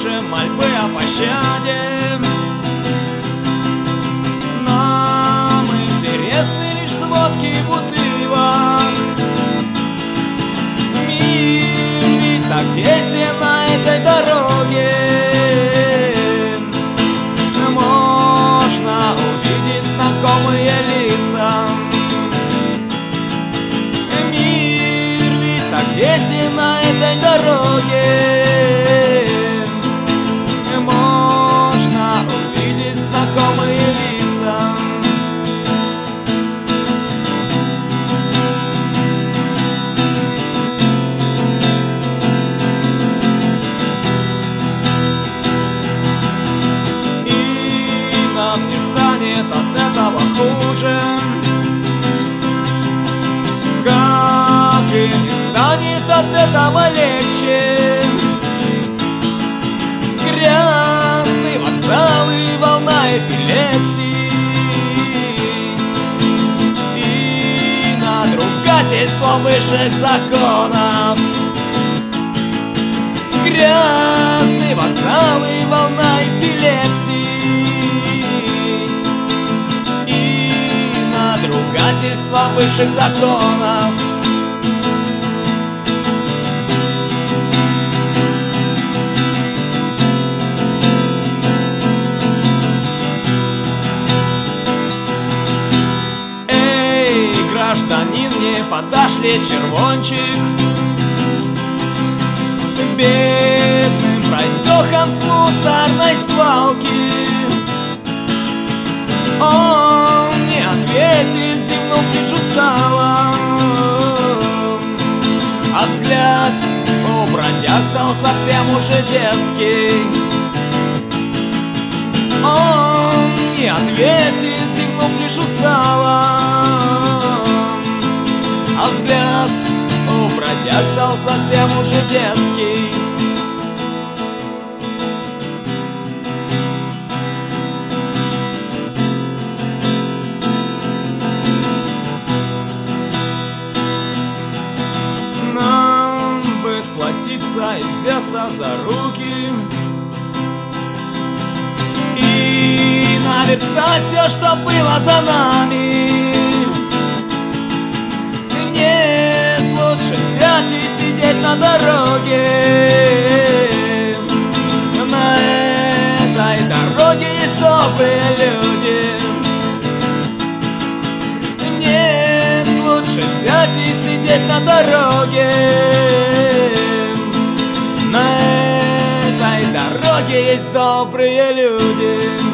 слышим мольбы о пощаде. Нам интересны лишь сводки бутылок. Мир ведь так тесен на этой дороге. Можно увидеть знакомые лица. Мир ведь так тесен на этой дороге. Можно увидеть знакомые лица. И нам не станет от этого хуже, как и не станет от этого легче. Грязный вокзал и волна эпилепсии, и надругательство высших законов. Грязный вокзал и волна эпилепсии, и надругательство высших законов. Гражданин, не подашь ли червончик бедным пройдохам с мусорной свалки? Он не ответит, зевнув лишь устало, а взгляд у бродяг стал совсем уже детский. Он не ответит, зевнув лишь устало, а взгляд у бродяг стал совсем уже детский. Нам бы сплотиться и взяться за руки и наверстать все, что было за нами. Лучше взять и сидеть на дороге. На этой дороге есть добрые люди. Нет, лучше взять и сидеть на дороге. На этой дороге есть добрые люди.